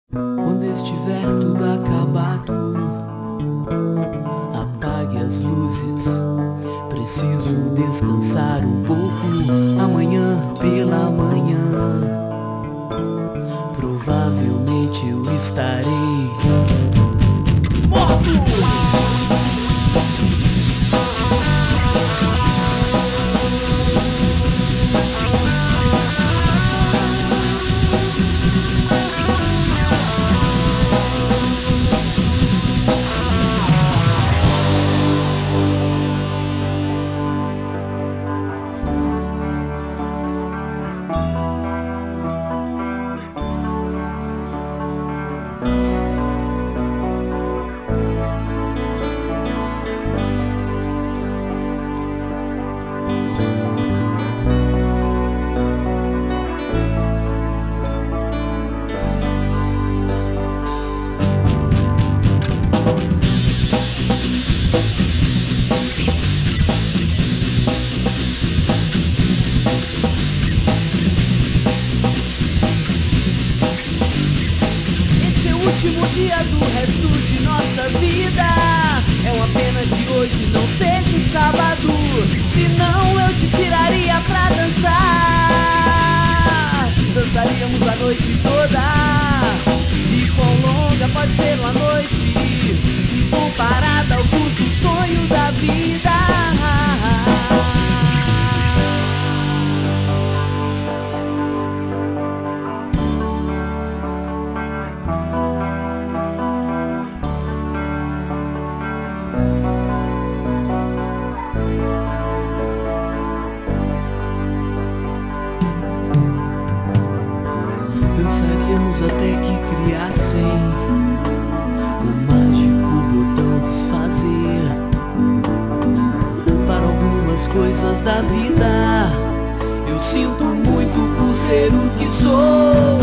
Quando estiver tudo acabado, apague as luzes. Preciso descansar um pouco. Amanhã pela manhã, provavelmente eu estarei morto. Último dia do resto de nossa vida. É uma pena que hoje não seja um sábado, senão eu te tiraria pra dançar. Dançaríamos a noite toda. E quão longa pode ser uma noite, se comparada ao curto sonho da vida. Dançaríamos até que criassem o mágico botão desfazer. Para algumas coisas da vida eu sinto muito por ser o que sou.